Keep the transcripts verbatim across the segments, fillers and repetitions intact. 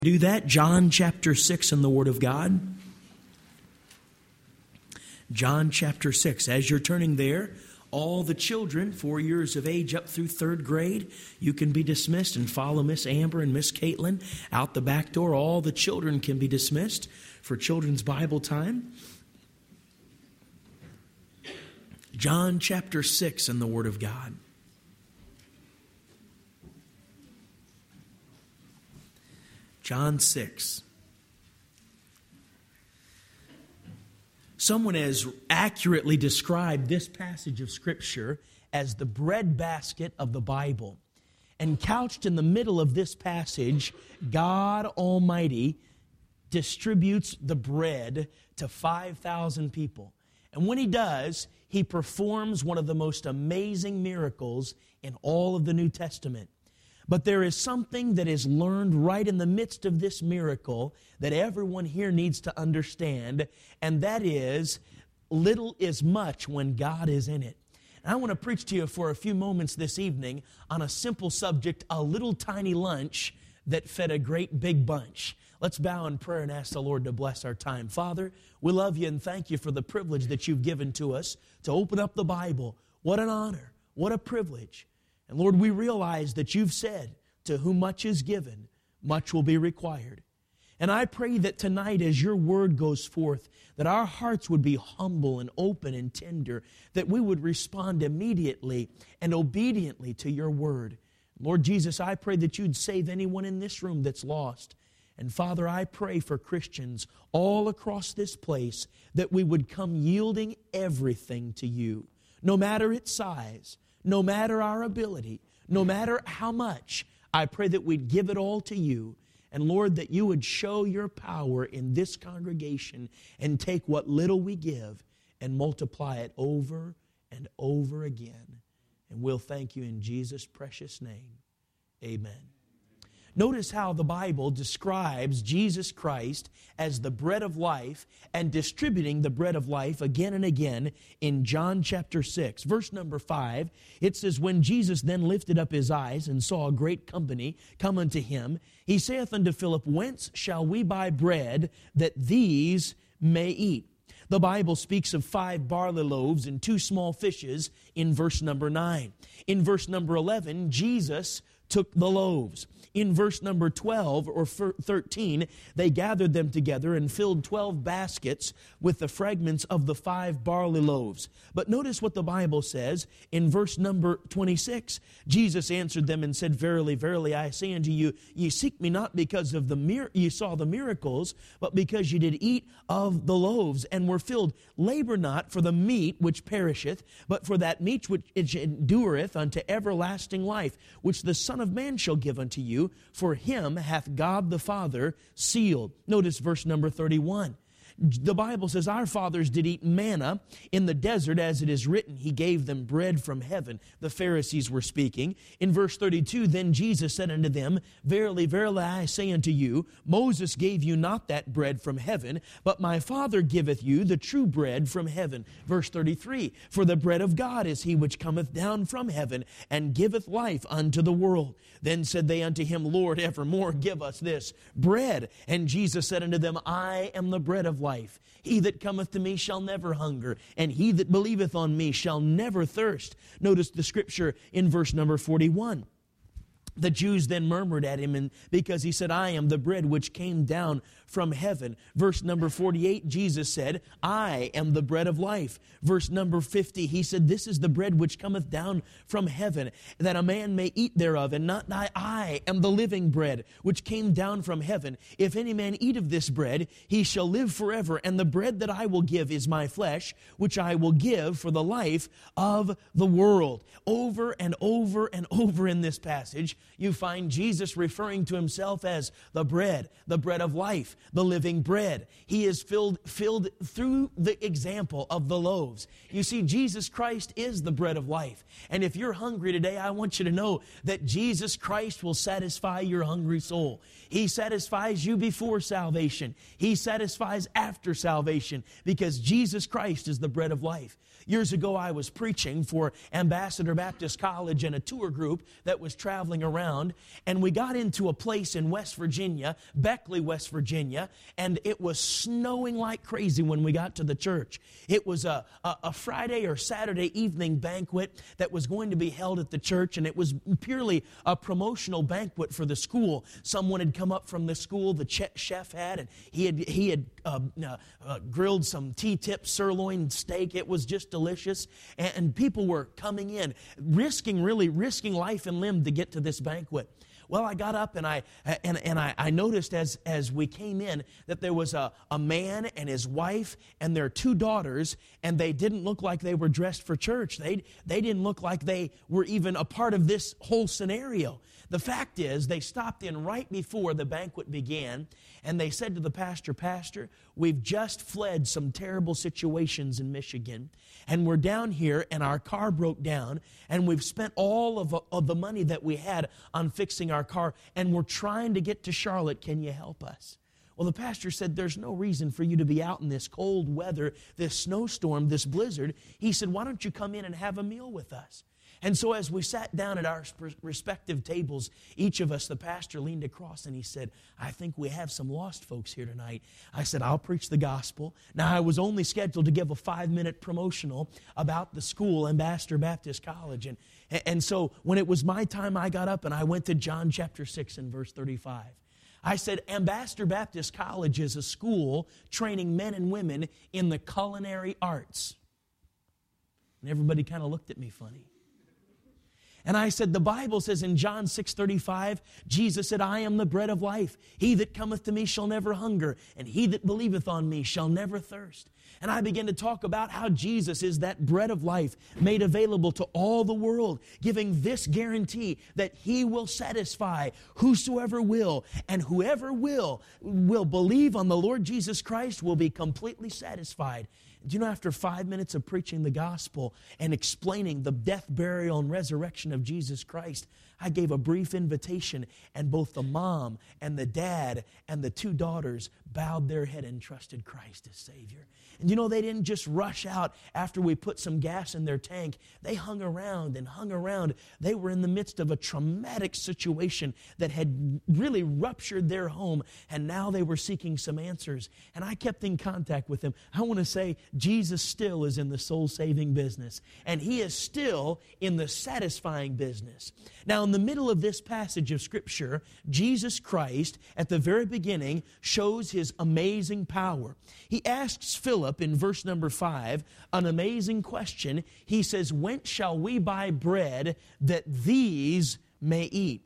Do that, John chapter six in the Word of God. John chapter six. As you're turning there, all the children, four years of age up through third grade, you can be dismissed and follow Miss Amber and Miss Caitlin out the back door. All the children can be dismissed for children's Bible time. John chapter six in the Word of God. John six. Someone has accurately described this passage of Scripture as the breadbasket of the Bible. And couched in the middle of this passage, God Almighty distributes the bread to five thousand people. And when He does, He performs one of the most amazing miracles in all of the New Testament. But there is something that is learned right in the midst of this miracle that everyone here needs to understand, and that is, little is much when God is in it. And I want to preach to you for a few moments this evening on a simple subject, a little tiny lunch that fed a great big bunch. Let's bow in prayer and ask the Lord to bless our time. Father, we love you and thank you for the privilege that you've given to us to open up the Bible. What an honor, what a privilege. And Lord, we realize that you've said, to whom much is given, much will be required. And I pray that tonight as your word goes forth, that our hearts would be humble and open and tender, that we would respond immediately and obediently to your word. Lord Jesus, I pray that you'd save anyone in this room that's lost. And Father, I pray for Christians all across this place that we would come yielding everything to you, no matter its size, no matter our ability, no matter how much. I pray that we'd give it all to you. And Lord, that you would show your power in this congregation and take what little we give and multiply it over and over again. And we'll thank you in Jesus' precious name. Amen. Notice how the Bible describes Jesus Christ as the bread of life and distributing the bread of life again and again in John chapter six. Verse number five, it says, When Jesus then lifted up his eyes and saw a great company come unto him, he saith unto Philip, Whence shall we buy bread that these may eat? The Bible speaks of five barley loaves and two small fishes in verse number nine. In verse number eleven, Jesus took the loaves. In verse number twelve or thirteen, they gathered them together and filled twelve baskets with the fragments of the five barley loaves. But notice what the Bible says in verse number twenty-six. Jesus answered them and said, Verily, verily, I say unto you, ye seek me not because of the mir- ye saw the miracles, but because ye did eat of the loaves and were filled. Labor not for the meat which perisheth, but for that meat which endureth unto everlasting life, which the Son of Man shall give unto you. For him hath God the Father sealed. Notice verse number thirty-one. The Bible says, Our fathers did eat manna in the desert, as it is written, He gave them bread from heaven. The Pharisees were speaking. In verse thirty-two, Then Jesus said unto them, Verily, verily, I say unto you, Moses gave you not that bread from heaven, but my Father giveth you the true bread from heaven. Verse thirty-three, For the bread of God is he which cometh down from heaven, and giveth life unto the world. Then said they unto him, Lord, evermore give us this bread. And Jesus said unto them, I am the bread of life. Life. He that cometh to me shall never hunger, and he that believeth on me shall never thirst. Notice the scripture in verse number forty-one. The Jews then murmured at him, and because he said, I am the bread which came down from heaven. Verse number forty-eight, Jesus said, I am the bread of life. Verse number fifty, he said, This is the bread which cometh down from heaven, that a man may eat thereof and not die. I am the living bread which came down from heaven. If any man eat of this bread, he shall live forever. And the bread that I will give is my flesh, which I will give for the life of the world. Over and over and over in this passage, you find Jesus referring to himself as the bread, the bread of life, the living bread. He is filled, filled through the example of the loaves. You see, Jesus Christ is the bread of life. And if you're hungry today, I want you to know that Jesus Christ will satisfy your hungry soul. He satisfies you before salvation. He satisfies after salvation, because Jesus Christ is the bread of life. Years ago, I was preaching for Ambassador Baptist College and a tour group that was traveling around around, and we got into a place in West Virginia, Beckley, West Virginia, and it was snowing like crazy when we got to the church. It was a, a, a Friday or Saturday evening banquet that was going to be held at the church, and it was purely a promotional banquet for the school. Someone had come up from the school, the ch- chef had, and he had, he had uh, uh, uh, grilled some T-tip sirloin steak. It was just delicious, and, and people were coming in, risking, really risking life and limb to get to this banquet. Well, I got up and I and, and I, I noticed as, as we came in that there was a, a man and his wife and their two daughters, and they didn't look like they were dressed for church. They, they didn't look like they were even a part of this whole scenario. The fact is, they stopped in right before the banquet began, and they said to the pastor, Pastor, we've just fled some terrible situations in Michigan, and we're down here, and our car broke down, and we've spent all of, of the money that we had on fixing our car, and we're trying to get to Charlotte. Can you help us? Well, the pastor said, there's no reason for you to be out in this cold weather, this snowstorm, this blizzard. He said, why don't you come in and have a meal with us? And so as we sat down at our respective tables, each of us, the pastor leaned across and he said, I think we have some lost folks here tonight. I said, I'll preach the gospel. Now, I was only scheduled to give a five-minute promotional about the school, Ambassador Baptist College. And, and so when it was my time, I got up and I went to John chapter six and verse thirty-five. I said, Ambassador Baptist College is a school training men and women in the culinary arts. And everybody kind of looked at me funny. And I said, the Bible says in John six thirty-five, Jesus said, I am the bread of life. He that cometh to me shall never hunger, and he that believeth on me shall never thirst. And I began to talk about how Jesus is that bread of life made available to all the world, giving this guarantee that he will satisfy whosoever will, and whoever will, will believe on the Lord Jesus Christ will be completely satisfied. Do you know, after five minutes of preaching the gospel and explaining the death, burial, and resurrection of Jesus Christ, I gave a brief invitation, and both the mom and the dad and the two daughters bowed their head and trusted Christ as Savior. And you know, they didn't just rush out after we put some gas in their tank. They hung around and hung around. They were in the midst of a traumatic situation that had really ruptured their home, and now they were seeking some answers. And I kept in contact with them. I want to say Jesus still is in the soul-saving business, and he is still in the satisfying business. Now, in the middle of this passage of Scripture, Jesus Christ, at the very beginning, shows his amazing power. He asks Philip in verse number five an amazing question. He says, whence shall we buy bread that these may eat?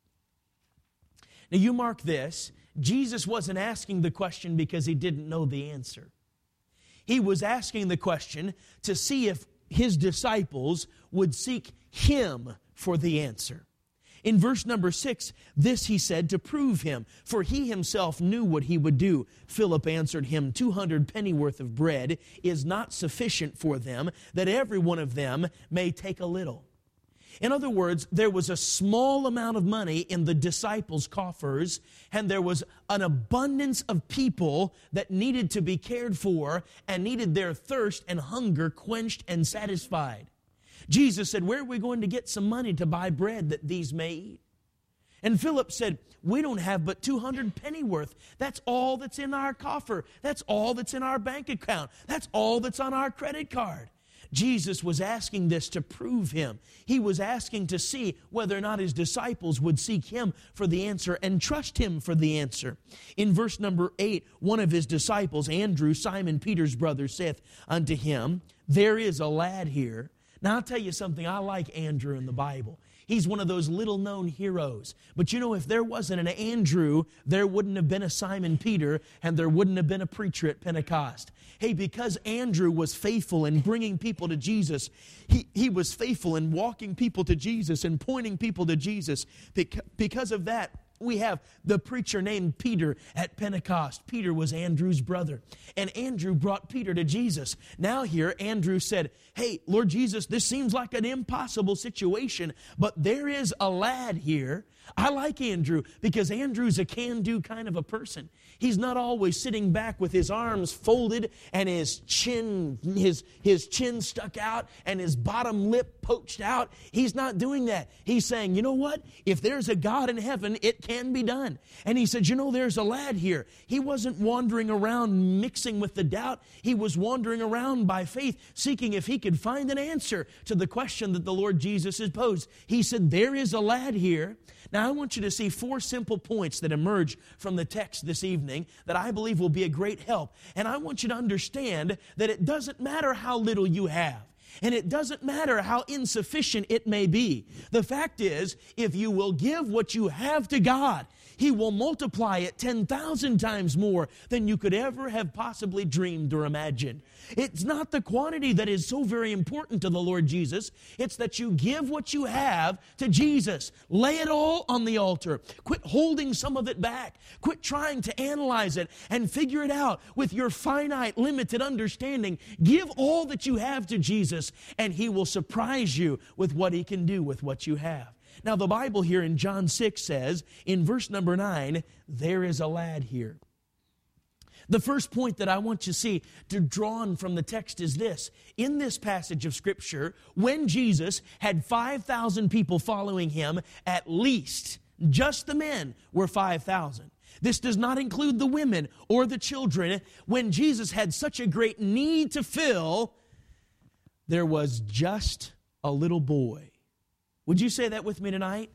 Now, you mark this. Jesus wasn't asking the question because he didn't know the answer. He was asking the question to see if his disciples would seek him for the answer. In verse number six, this he said to prove him, for he himself knew what he would do. Philip answered him, two hundred pennyworth of bread is not sufficient for them, that every one of them may take a little. In other words, there was a small amount of money in the disciples' coffers, and there was an abundance of people that needed to be cared for and needed their thirst and hunger quenched and satisfied. Jesus said, where are we going to get some money to buy bread that these may eat? And Philip said, we don't have but two hundred pennyworth. That's all that's in our coffer. That's all that's in our bank account. That's all that's on our credit card. Jesus was asking this to prove him. He was asking to see whether or not his disciples would seek him for the answer and trust him for the answer. In verse number eight, one of his disciples, Andrew, Simon Peter's brother, saith unto him, there is a lad here. Now, I'll tell you something. I like Andrew in the Bible. He's one of those little-known heroes. But you know, if there wasn't an Andrew, there wouldn't have been a Simon Peter, and there wouldn't have been a preacher at Pentecost. Hey, because Andrew was faithful in bringing people to Jesus, he, he was faithful in walking people to Jesus and pointing people to Jesus. Because of that, we have the preacher named Peter at Pentecost. Peter was Andrew's brother. And Andrew brought Peter to Jesus. Now here, Andrew said, hey, Lord Jesus, this seems like an impossible situation, but there is a lad here. I like Andrew because Andrew's a can-do kind of a person. He's not always sitting back with his arms folded and his chin, his, his chin stuck out and his bottom lip poached out. He's not doing that. He's saying, you know what? If there's a God in heaven, it can be done. And he said, you know, there's a lad here. He wasn't wandering around mixing with the doubt. He was wandering around by faith, seeking if he could find an answer to the question that the Lord Jesus has posed. He said, there is a lad here. Now, I want you to see four simple points that emerge from the text this evening that I believe will be a great help. And I want you to understand that it doesn't matter how little you have. And it doesn't matter how insufficient it may be. The fact is, if you will give what you have to God, He will multiply it ten thousand times more than you could ever have possibly dreamed or imagined. It's not the quantity that is so very important to the Lord Jesus. It's that you give what you have to Jesus. Lay it all on the altar. Quit holding some of it back. Quit trying to analyze it and figure it out with your finite, limited understanding. Give all that you have to Jesus, and He will surprise you with what He can do with what you have. Now, the Bible here in John six says, in verse number nine, there is a lad here. The first point that I want you to see, to drawn from the text, is this. In this passage of Scripture, when Jesus had five thousand people following Him, at least, just the men were five thousand. This does not include the women or the children. When Jesus had such a great need to fill, there was just a little boy. Would you say that with me tonight?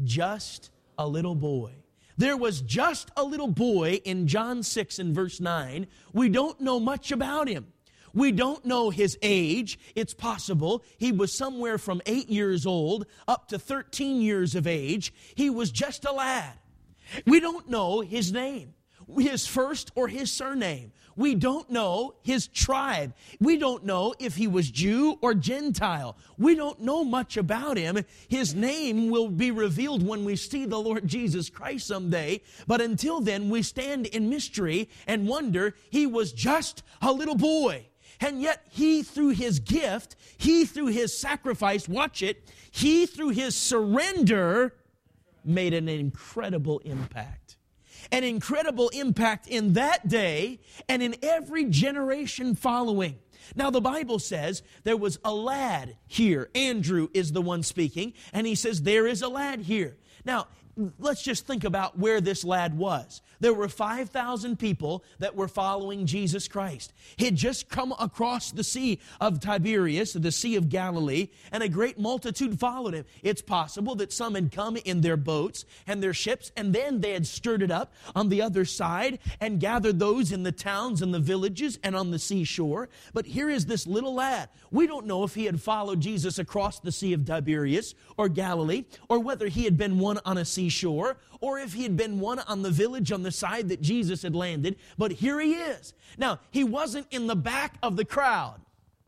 Just a little boy. There was just a little boy in John six and verse nine. We don't know much about him. We don't know his age. It's possible he was somewhere from eight years old up to thirteen years of age. He was just a lad. We don't know his name, his first or his surname. We don't know his tribe. We don't know if he was Jew or Gentile. We don't know much about him. His name will be revealed when we see the Lord Jesus Christ someday. But until then, we stand in mystery and wonder, he was just a little boy. And yet he, through his gift, he, through his sacrifice, watch it, he, through his surrender, made an incredible impact. An incredible impact in that day and in every generation following. Now, the Bible says there was a lad here. Andrew is the one speaking, and he says there is a lad here. Now, let's just think about where this lad was. There were five thousand people that were following Jesus Christ. He had just come across the Sea of Tiberias, the Sea of Galilee, and a great multitude followed him. It's possible that some had come in their boats and their ships, and then they had stirred it up on the other side and gathered those in the towns and the villages and on the seashore. But here is this little lad. We don't know if he had followed Jesus across the Sea of Tiberias or Galilee, or whether he had been one on a seashore, or if he had been one on the village on the side that Jesus had landed. But here he is. Now, he wasn't in the back of the crowd.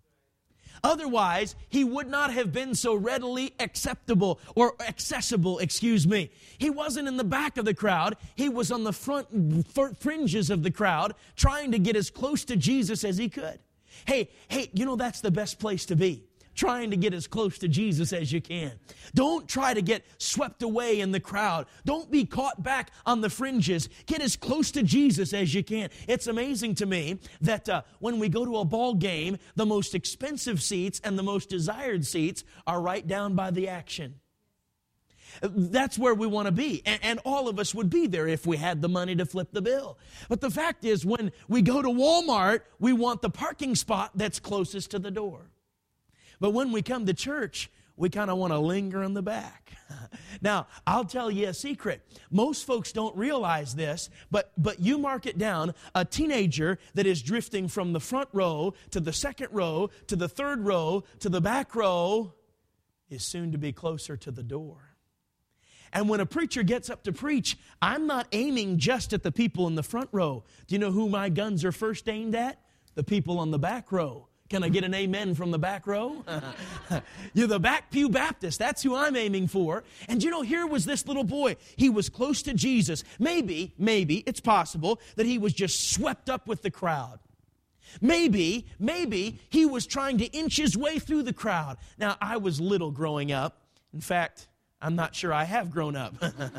Otherwise, he would not have been so readily acceptable or accessible, excuse me. He wasn't in the back of the crowd. He was on the front fringes of the crowd, trying to get as close to Jesus as he could. Hey, hey, you know, that's the best place to be. Trying to get as close to Jesus as you can. Don't try to get swept away in the crowd. Don't be caught back on the fringes. Get as close to Jesus as you can. It's amazing to me that uh, when we go to a ball game, the most expensive seats and the most desired seats are right down by the action. That's where we want to be. And, and all of us would be there if we had the money to flip the bill. But the fact is, when we go to Walmart, we want the parking spot that's closest to the door. But when we come to church, we kind of want to linger in the back. Now, I'll tell you a secret. Most folks don't realize this, but, but you mark it down. A teenager that is drifting from the front row to the second row to the third row to the back row is soon to be closer to the door. And when a preacher gets up to preach, I'm not aiming just at the people in the front row. Do you know who my guns are first aimed at? The people on the back row. Can I get an amen from the back row? You're the back pew Baptist. That's who I'm aiming for. And you know, here was this little boy. He was close to Jesus. Maybe, maybe, it's possible that he was just swept up with the crowd. Maybe, maybe he was trying to inch his way through the crowd. Now, I was little growing up. In fact, I'm not sure I have grown up.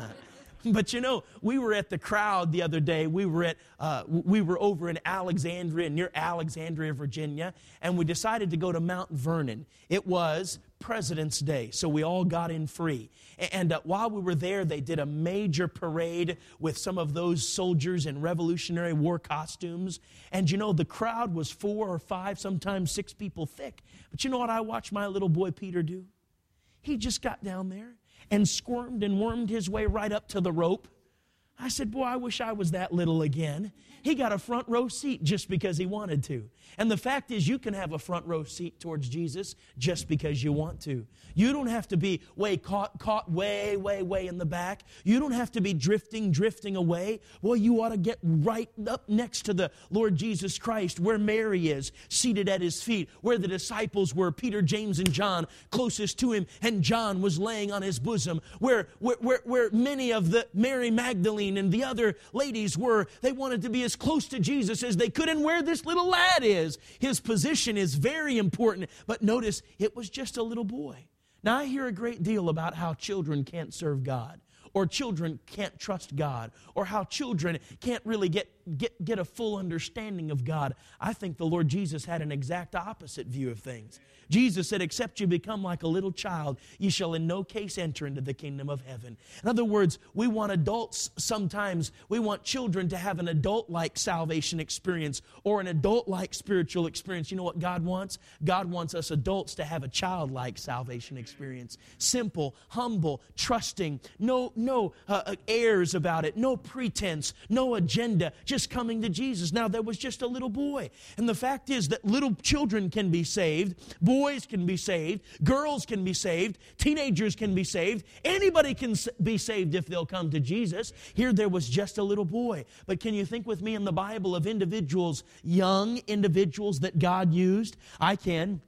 But you know, we were at the crowd the other day. We were at, uh, we were over in Alexandria, near Alexandria, Virginia, and we decided to go to Mount Vernon. It was President's Day, so we all got in free. And uh, while we were there, they did a major parade with some of those soldiers in Revolutionary War costumes. And you know, the crowd was four or five, sometimes six people thick. But you know what I watched my little boy Peter do? He just got down there and squirmed and wormed his way right up to the rope. I said, boy, I wish I was that little again. He got a front row seat just because he wanted to. And the fact is, you can have a front row seat towards Jesus just because you want to. You don't have to be way caught, caught way, way, way in the back. You don't have to be drifting, drifting away. Well, you ought to get right up next to the Lord Jesus Christ, where Mary is, seated at His feet, where the disciples were, Peter, James, and John, closest to Him, and John was laying on His bosom, where, where, where, where many of the Mary Magdalene and the other ladies were. They wanted to be as close to Jesus as they could, and where this little lad is. His position is very important, but notice, it was just a little boy. Now, I hear a great deal about how children can't serve God, or children can't trust God, or how children can't really get, get, get a full understanding of God. I think the Lord Jesus had an exact opposite view of things. Jesus said, except you become like a little child, you shall in no case enter into the kingdom of heaven. In other words, we want adults sometimes, we want children to have an adult-like salvation experience or an adult-like spiritual experience. You know what God wants? God wants us adults to have a childlike salvation experience. Simple, humble, trusting, no, no uh, airs about it, no pretense, no agenda, just coming to Jesus. Now, there was just a little boy. And the fact is that little children can be saved, boys Boys can be saved, girls can be saved, teenagers can be saved, anybody can be saved if they'll come to Jesus. Here there was just a little boy. But can you think with me in the Bible of individuals, young individuals that God used? I can.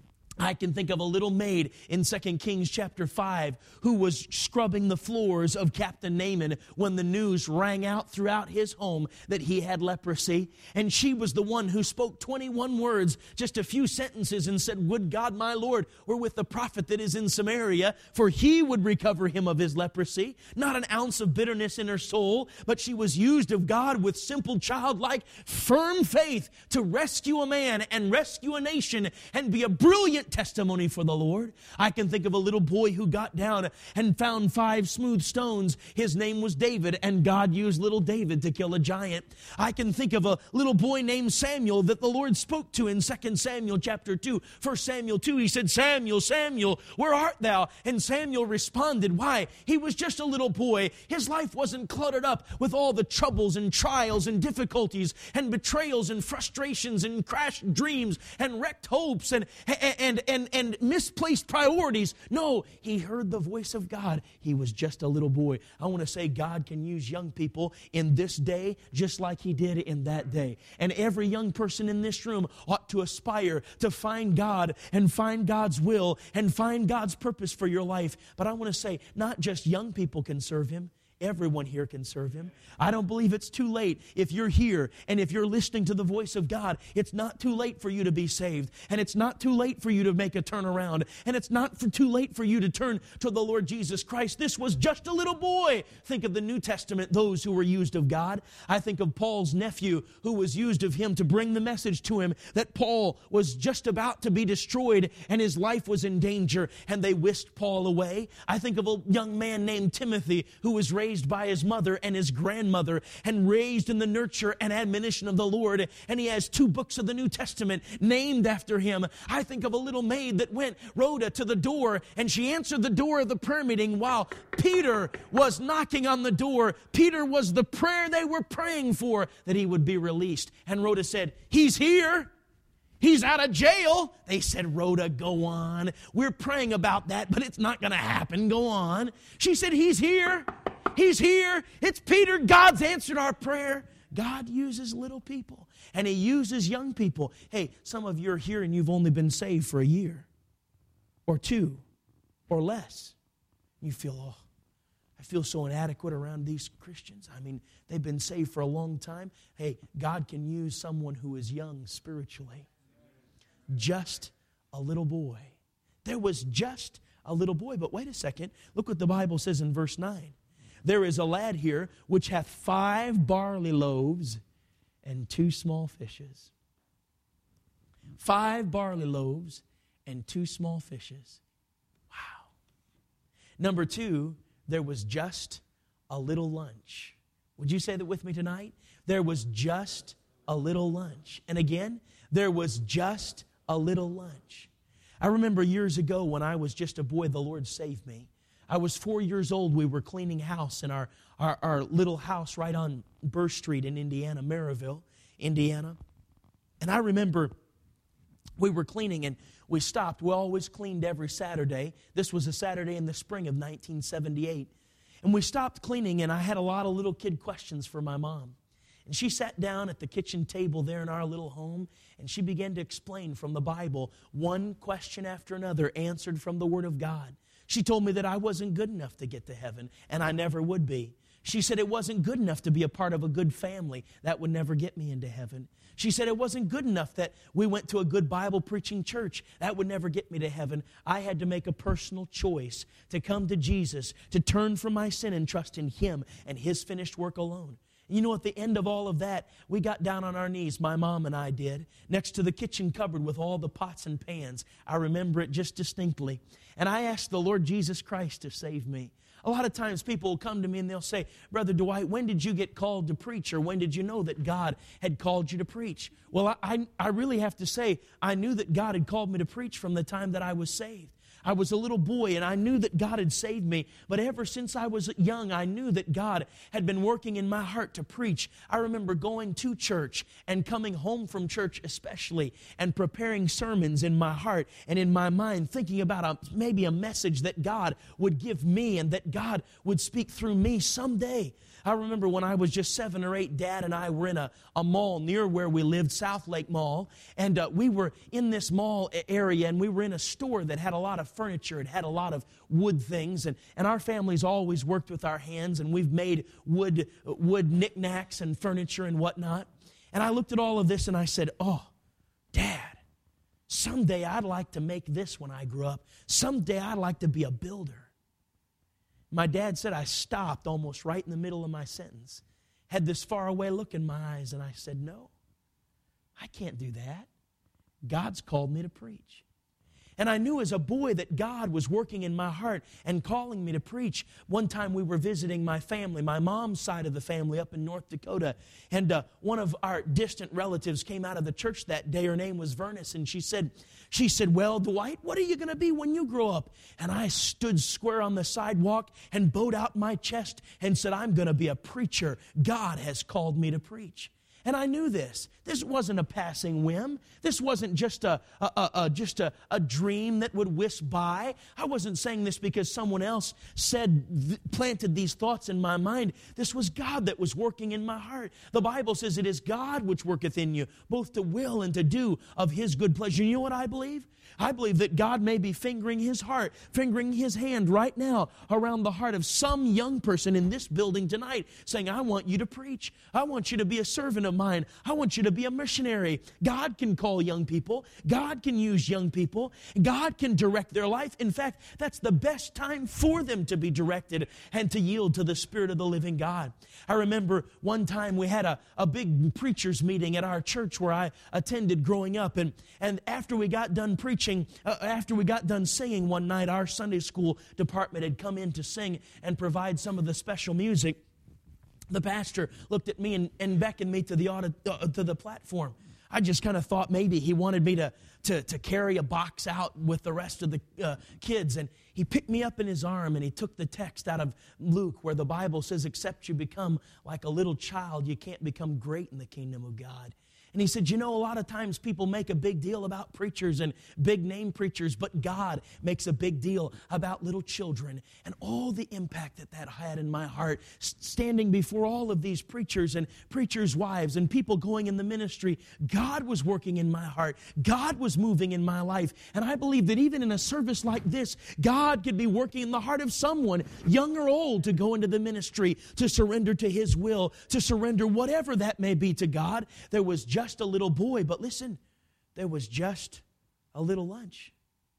I can think of a little maid in Second Kings chapter five who was scrubbing the floors of Captain Naaman when the news rang out throughout his home that he had leprosy. And she was the one who spoke twenty-one words, just a few sentences, and said, would God, my Lord, were with the prophet that is in Samaria, for he would recover him of his leprosy. Not an ounce of bitterness in her soul, but she was used of God with simple, childlike, firm faith to rescue a man and rescue a nation and be a brilliant testimony for the Lord. I can think of a little boy who got down and found five smooth stones. His name was David, and God used little David to kill a giant. I can think of a little boy named Samuel that the Lord spoke to in Second Samuel chapter two. First Samuel two, He said, Samuel, Samuel, where art thou? And Samuel responded, why? He was just a little boy. His life wasn't cluttered up with all the troubles and trials and difficulties and betrayals and frustrations and crashed dreams and wrecked hopes and, and, and, and misplaced priorities. No, he heard the voice of God. He was just a little boy. I want to say God can use young people in this day just like He did in that day. And every young person in this room ought to aspire to find God and find God's will and find God's purpose for your life. But I want to say, not just young people can serve Him. Everyone here can serve Him. I don't believe it's too late. If you're here and if you're listening to the voice of God, it's not too late for you to be saved. And it's not too late for you to make a turnaround. And it's not for too late for you to turn to the Lord Jesus Christ. This was just a little boy. Think of the New Testament, those who were used of God. I think of Paul's nephew who was used of him to bring the message to him that Paul was just about to be destroyed and his life was in danger, and they whisked Paul away. I think of a young man named Timothy who was raised raised by his mother and his grandmother and raised in the nurture and admonition of the Lord. And he has two books of the New Testament named after him. I think of a little maid that went, Rhoda, to the door, and she answered the door of the prayer meeting while Peter was knocking on the door. Peter was the prayer they were praying for, that he would be released. And Rhoda said, he's here. He's out of jail. They said, Rhoda, go on. We're praying about that, but it's not going to happen. Go on. She said, he's here. He's here. It's Peter. God's answered our prayer. God uses little people, and He uses young people. Hey, some of you are here and you've only been saved for a year or two or less. You feel, oh, I feel so inadequate around these Christians. I mean, they've been saved for a long time. Hey, God can use someone who is young spiritually. Just a little boy. There was just a little boy. But wait a second. Look what the Bible says in verse nine. There is a lad here which hath five barley loaves and two small fishes. Five barley loaves and two small fishes. Wow. Number two, there was just a little lunch. Would you say that with me tonight? There was just a little lunch. And again, there was just a little lunch. I remember years ago when I was just a boy, the Lord saved me. I was four years old. We were cleaning house in our, our, our little house right on Burr Street in Indiana, Maryville, Indiana. And I remember we were cleaning and we stopped. We always cleaned every Saturday. This was a Saturday in the spring of nineteen seventy-eight. And we stopped cleaning, and I had a lot of little kid questions for my mom. And she sat down at the kitchen table there in our little home, and she began to explain from the Bible one question after another, answered from the Word of God. She told me that I wasn't good enough to get to heaven, and I never would be. She said it wasn't good enough to be a part of a good family. That would never get me into heaven. She said it wasn't good enough that we went to a good Bible-preaching church. That would never get me to heaven. I had to make a personal choice to come to Jesus, to turn from my sin and trust in Him and His finished work alone. You know, at the end of all of that, we got down on our knees, my mom and I did, next to the kitchen cupboard with all the pots and pans. I remember it just distinctly. And I asked the Lord Jesus Christ to save me. A lot of times people will come to me and they'll say, Brother Dwight, when did you get called to preach? Or when did you know that God had called you to preach? Well, I, I, I really have to say, I knew that God had called me to preach from the time that I was saved. I was a little boy and I knew that God had saved me. But ever since I was young, I knew that God had been working in my heart to preach. I remember going to church and coming home from church especially and preparing sermons in my heart and in my mind, thinking about a, maybe a message that God would give me and that God would speak through me someday. I remember when I was just seven or eight, Dad and I were in a, a mall near where we lived, South Lake Mall, and uh, we were in this mall area, and we were in a store that had a lot of furniture. It had a lot of wood things, and, and our family's always worked with our hands, and we've made wood, wood knickknacks and furniture and whatnot. And I looked at all of this, and I said, oh, Dad, someday I'd like to make this when I grew up. Someday I'd like to be a builder. My dad said I stopped almost right in the middle of my sentence, had this faraway look in my eyes, and I said, no, I can't do that. God's called me to preach. And I knew as a boy that God was working in my heart and calling me to preach. One time we were visiting my family, my mom's side of the family up in North Dakota, and uh, one of our distant relatives came out of the church that day. Her name was Vernice, and she said, she said, well, Dwight, what are you going to be when you grow up? And I stood square on the sidewalk and bowed out my chest and said, I'm going to be a preacher. God has called me to preach. And I knew this. This wasn't a passing whim. This wasn't just a, a, a, a just a, a dream that would whisk by. I wasn't saying this because someone else said, th- planted these thoughts in my mind. This was God that was working in my heart. The Bible says it is God which worketh in you, both to will and to do of His good pleasure. You know what I believe? I believe that God may be fingering His heart, fingering His hand right now around the heart of some young person in this building tonight, saying, I want you to preach. I want you to be a servant of mine. I want you to be a missionary. God can call young people. God can use young people. God can direct their life. In fact, that's the best time for them to be directed and to yield to the Spirit of the living God. I remember one time we had a, a big preachers meeting at our church where I attended growing up, and, and after we got done preaching, Uh, after we got done singing one night, our Sunday school department had come in to sing and provide some of the special music. The pastor looked at me and, and beckoned me to the audit, uh, to the platform. I just kind of thought maybe he wanted me to, to, to carry a box out with the rest of the uh, kids. And he picked me up in his arm and he took the text out of Luke where the Bible says, except you become like a little child, you can't become great in the kingdom of God. And he said, you know, a lot of times people make a big deal about preachers and big name preachers, but God makes a big deal about little children. And all the impact that that had in my heart, standing before all of these preachers and preachers' wives and people going in the ministry, God was working in my heart. God was moving in my life. And I believe that even in a service like this, God could be working in the heart of someone, young or old, to go into the ministry, to surrender to His will, to surrender whatever that may be to God. There was just Just a little boy, but listen, there was just a little lunch.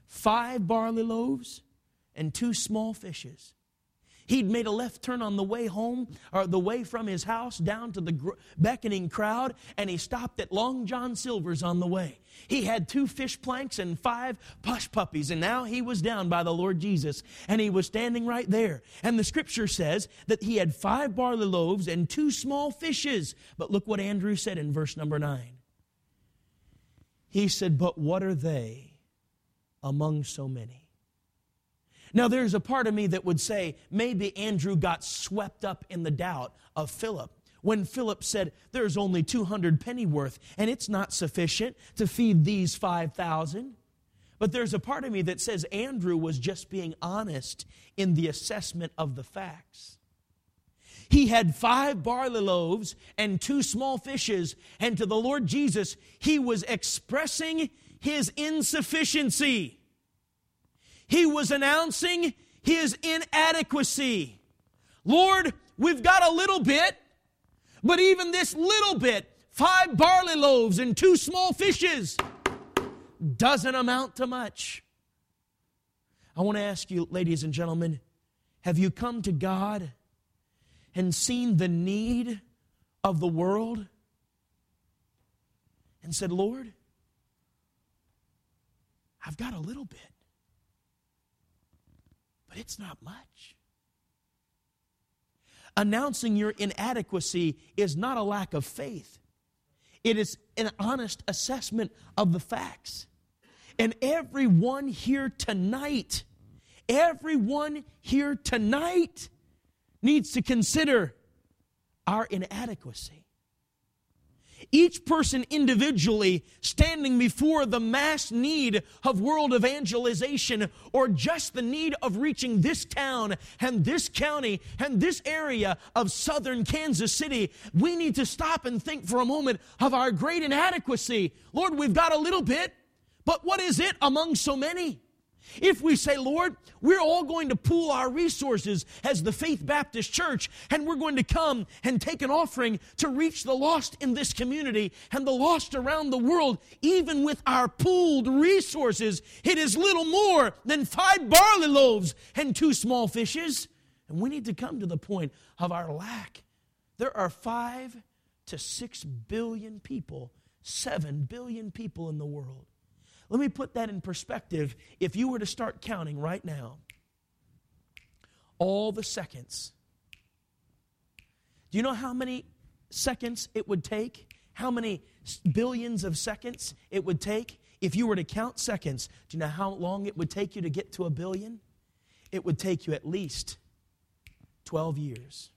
five barley loaves and two small fishes. He'd made a left turn on the way home, or the way from his house down to the gr- beckoning crowd, and he stopped at Long John Silver's on the way. He had two fish planks and five push puppies, and now he was down by the Lord Jesus, and he was standing right there. And the Scripture says that he had five barley loaves and two small fishes. But look what Andrew said in verse number nine. He said, "But what are they among so many?" Now, there's a part of me that would say maybe Andrew got swept up in the doubt of Philip when Philip said, "There's only two hundred pennyworth, and it's not sufficient to feed these five thousand. But there's a part of me that says Andrew was just being honest in the assessment of the facts. He had five barley loaves and two small fishes, and to the Lord Jesus, he was expressing his insufficiency. He was announcing his inadequacy. Lord, we've got a little bit, but even this little bit, five barley loaves and two small fishes, doesn't amount to much. I want to ask you, ladies and gentlemen, have you come to God and seen the need of the world and said, Lord, I've got a little bit, but it's not much. Announcing your inadequacy is not a lack of faith. It is an honest assessment of the facts. And everyone here tonight, everyone here tonight needs to consider our inadequacy. Each person individually standing before the mass need of world evangelization, or just the need of reaching this town and this county and this area of southern Kansas City, we need to stop and think for a moment of our great inadequacy. Lord, we've got a little bit, but what is it among so many? If we say, Lord, we're all going to pool our resources as the Faith Baptist Church, and we're going to come and take an offering to reach the lost in this community and the lost around the world, even with our pooled resources, it is little more than five barley loaves and two small fishes. And we need to come to the point of our lack. There are five to six billion people, seven billion people in the world. Let me put that in perspective. If you were to start counting right now, all the seconds, do you know how many seconds it would take? How many billions of seconds it would take? If you were to count seconds, do you know how long it would take you to get to a billion? It would take you at least twelve years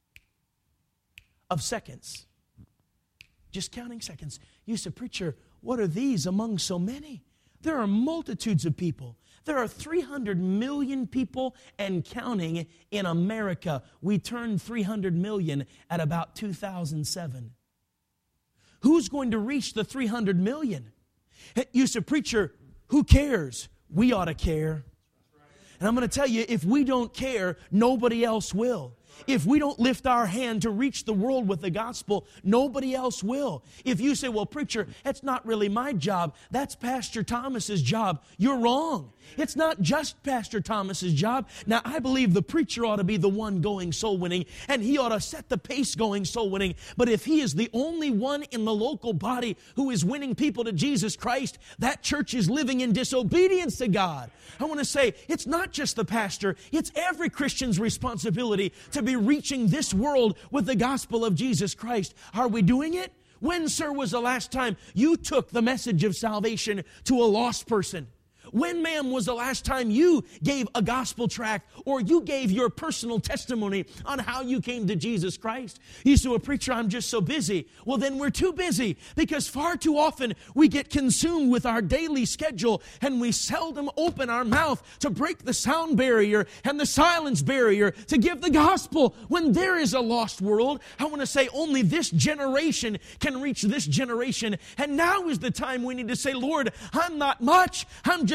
of seconds. Just counting seconds. You said, preacher, what are these among so many? There are multitudes of people. There are three hundred million people and counting in America. We turned three hundred million at about two thousand seven. Who's going to reach the three hundred million? You said, preacher, who cares? We ought to care. And I'm going to tell you, if we don't care, nobody else will. If we don't lift our hand to reach the world with the gospel, nobody else will. If you say, well, preacher, that's not really my job. That's Pastor Thomas's job. You're wrong. It's not just Pastor Thomas's job. Now, I believe the preacher ought to be the one going soul winning, and he ought to set the pace going soul winning. But if he is the only one in the local body who is winning people to Jesus Christ, that church is living in disobedience to God. I want to say, it's not just the pastor. It's every Christian's responsibility to be reaching this world with the gospel of Jesus Christ. Are we doing it? When, sir, was the last time you took the message of salvation to a lost person? When, ma'am, was the last time you gave a gospel tract or you gave your personal testimony on how you came to Jesus Christ? You say, well, preacher, I'm just so busy. Well, then we're too busy, because far too often we get consumed with our daily schedule and we seldom open our mouth to break the sound barrier and the silence barrier to give the gospel when there is a lost world. I want to say only this generation can reach this generation. And now is the time we need to say, Lord, I'm not much. I'm just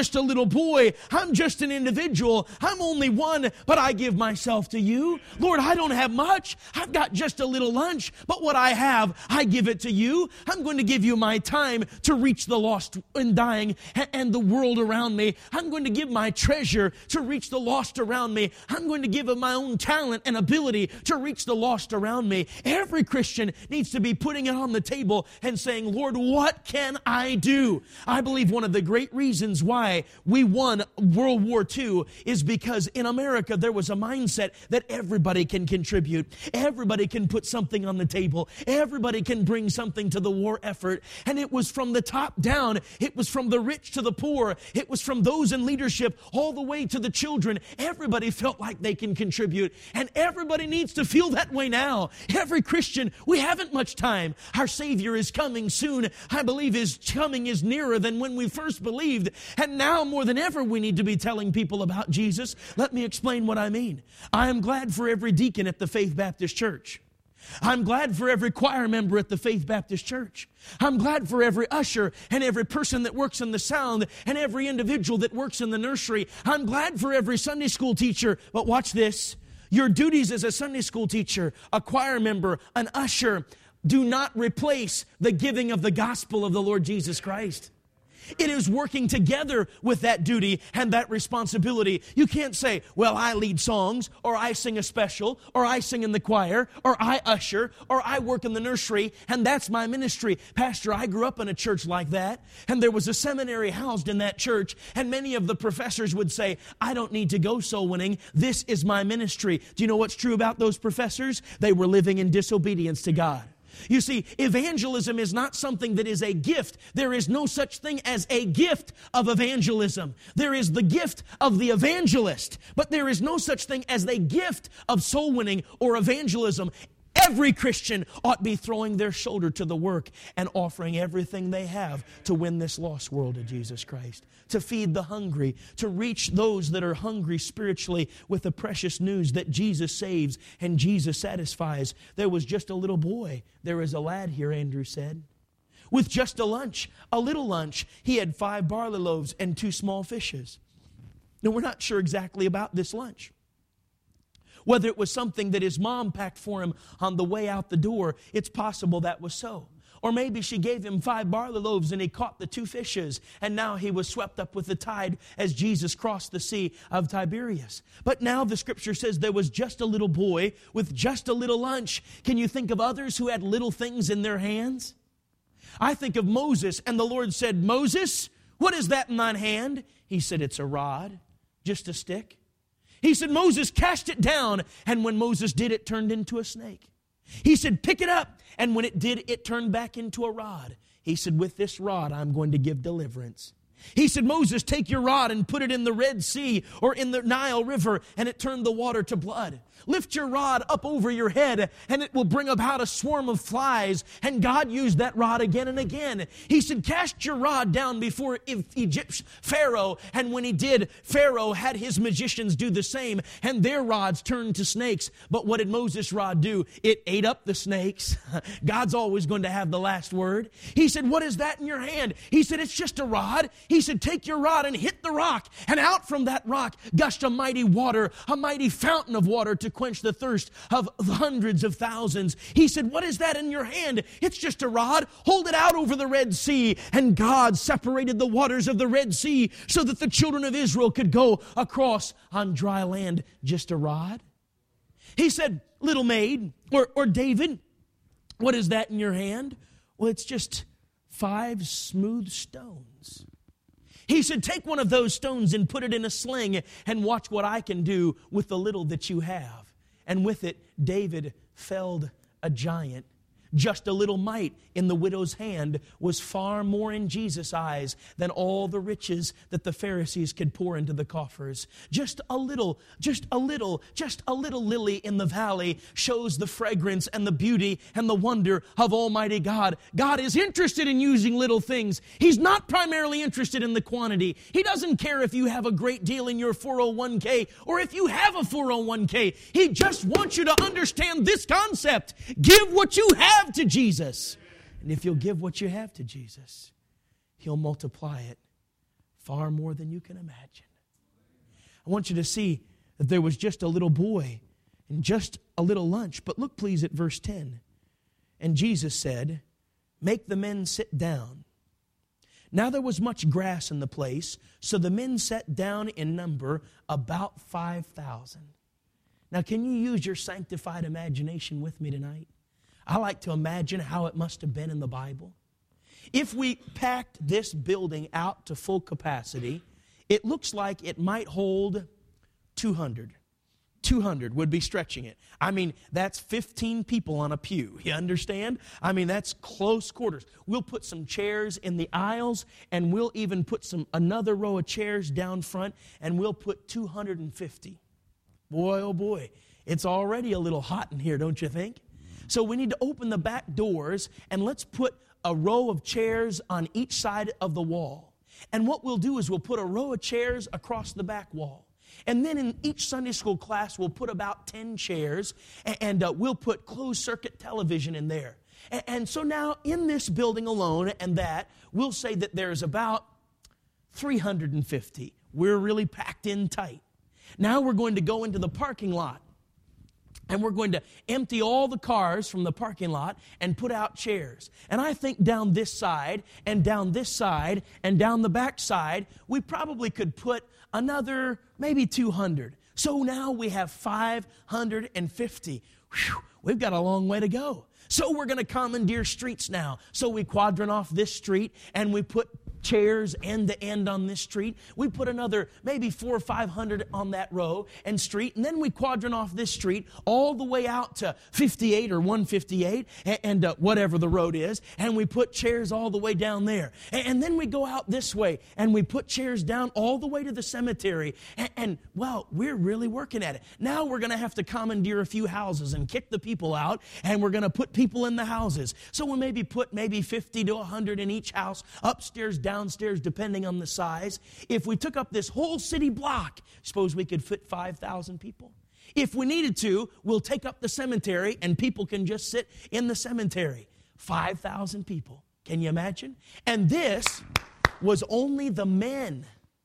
just a little boy. I'm just an individual. I'm only one, but I give myself to you. Lord, I don't have much. I've got just a little lunch, but what I have, I give it to you. I'm going to give you my time to reach the lost and dying and the world around me. I'm going to give my treasure to reach the lost around me. I'm going to give of my own talent and ability to reach the lost around me. Every Christian needs to be putting it on the table and saying, Lord, what can I do? I believe one of the great reasons why we won World War Two is because in America there was a mindset that everybody can contribute. Everybody can put something on the table. Everybody can bring something to the war effort. And it was from the top down. It was from the rich to the poor. It was from those in leadership all the way to the children. Everybody felt like they can contribute. And everybody needs to feel that way now. Every Christian, we haven't much time. Our Savior is coming soon. I believe His coming is nearer than when we first believed. And now more than ever, we need to be telling people about Jesus. Let me explain what I mean. I am glad for every deacon at the Faith Baptist Church. I'm glad for every choir member at the Faith Baptist Church. I'm glad for every usher and every person that works in the sound and every individual that works in the nursery. I'm glad for every Sunday school teacher. But watch this. Your duties as a Sunday school teacher, a choir member, an usher, do not replace the giving of the gospel of the Lord Jesus Christ. It is working together with that duty and that responsibility. You can't say, well, I lead songs, or I sing a special, or I sing in the choir, or I usher, or I work in the nursery, and that's my ministry. Pastor, I grew up in a church like that, and there was a seminary housed in that church, and many of the professors would say, I don't need to go soul winning. This is my ministry. Do you know what's true about those professors? They were living in disobedience to God. You see, evangelism is not something that is a gift. There is no such thing as a gift of evangelism. There is the gift of the evangelist, but there is no such thing as the gift of soul winning or evangelism. Every Christian ought to be throwing their shoulder to the work and offering everything they have to win this lost world to Jesus Christ, to feed the hungry, to reach those that are hungry spiritually with the precious news that Jesus saves and Jesus satisfies. There was just a little boy. There is a lad here, Andrew said, with just a lunch, a little lunch. He had five barley loaves and two small fishes. Now, we're not sure exactly about this lunch. Whether it was something that his mom packed for him on the way out the door, it's possible that was so. Or maybe she gave him five barley loaves and he caught the two fishes, and now he was swept up with the tide as Jesus crossed the Sea of Tiberias. But now the Scripture says there was just a little boy with just a little lunch. Can you think of others who had little things in their hands? I think of Moses, and the Lord said, Moses, what is that in thine hand? He said, it's a rod, just a stick. He said, Moses, cast it down. And when Moses did, it turned into a snake. He said, pick it up. And when it did, it turned back into a rod. He said, with this rod, I'm going to give deliverance. He said, Moses, take your rod and put it in the Red Sea or in the Nile River, and it turned the water to blood. Lift your rod up over your head, and it will bring about a swarm of flies. And God used that rod again and again. He said, cast your rod down before Egypt, Pharaoh. And when he did, Pharaoh had his magicians do the same, and their rods turned to snakes. But what did Moses' rod do? It ate up the snakes. God's always going to have the last word. He said, what is that in your hand? He said, it's just a rod. He said, take your rod and hit the rock. And out from that rock gushed a mighty water, a mighty fountain of water to quench the thirst of hundreds of thousands. He said, what is that in your hand? It's just a rod. Hold it out over the Red Sea. And God separated the waters of the Red Sea so that the children of Israel could go across on dry land. Just a rod. He said, little maid, or, or David, what is that in your hand? Well, it's just five smooth stones. He said, take one of those stones and put it in a sling and watch what I can do with the little that you have. And with it, David felled a giant. Just a little mite in the widow's hand was far more in Jesus' eyes than all the riches that the Pharisees could pour into the coffers. Just a little, just a little, just a little lily in the valley shows the fragrance and the beauty and the wonder of Almighty God. God is interested in using little things. He's not primarily interested in the quantity. He doesn't care if you have a great deal in your four oh one k or if you have a four oh one k. He just wants you to understand this concept. Give what you have to Jesus. And if you'll give what you have to Jesus, He'll multiply it far more than you can imagine. I want you to see that there was just a little boy and just a little lunch. But look please at verse ten. And Jesus said, make the men sit down. Now there was much grass in the place, so the men sat down in number about five thousand. Now can you use your sanctified imagination with me tonight? I like to imagine how it must have been in the Bible. If we packed this building out to full capacity, it looks like it might hold two hundred. two hundred would be stretching it. I mean, that's fifteen people on a pew. You understand? I mean, that's close quarters. We'll put some chairs in the aisles, and we'll even put some another row of chairs down front, and we'll put two hundred fifty. Boy, oh boy, it's already a little hot in here, don't you think? So we need to open the back doors, and let's put a row of chairs on each side of the wall. And what we'll do is we'll put a row of chairs across the back wall. And then in each Sunday school class, we'll put about ten chairs, and uh, we'll put closed-circuit television in there. And, and so now, in this building alone and that, we'll say that there's about three hundred fifty. We're really packed in tight. Now we're going to go into the parking lot, and we're going to empty all the cars from the parking lot and put out chairs. And I think down this side and down this side and down the back side, we probably could put another maybe two hundred. So now we have five hundred fifty. Whew, we've got a long way to go. So we're going to commandeer streets now. So we quadrant off this street and we put chairs end to end on this street. We put another maybe four or five hundred on that row and street, and then we quadrant off this street all the way out to fifty-eight or one fifty-eight and, and uh, whatever the road is, and we put chairs all the way down there. And, and then we go out this way and we put chairs down all the way to the cemetery. And, and well, we're really working at it. Now we're going to have to commandeer a few houses and kick the people out, and we're going to put people in the houses. So we'll maybe put maybe fifty to one hundred in each house, upstairs, downstairs, depending on the size. If we took up this whole city block, suppose we could fit five thousand people. If we needed to, we'll take up the cemetery and people can just sit in the cemetery. five thousand people. Can you imagine? And this was only the men.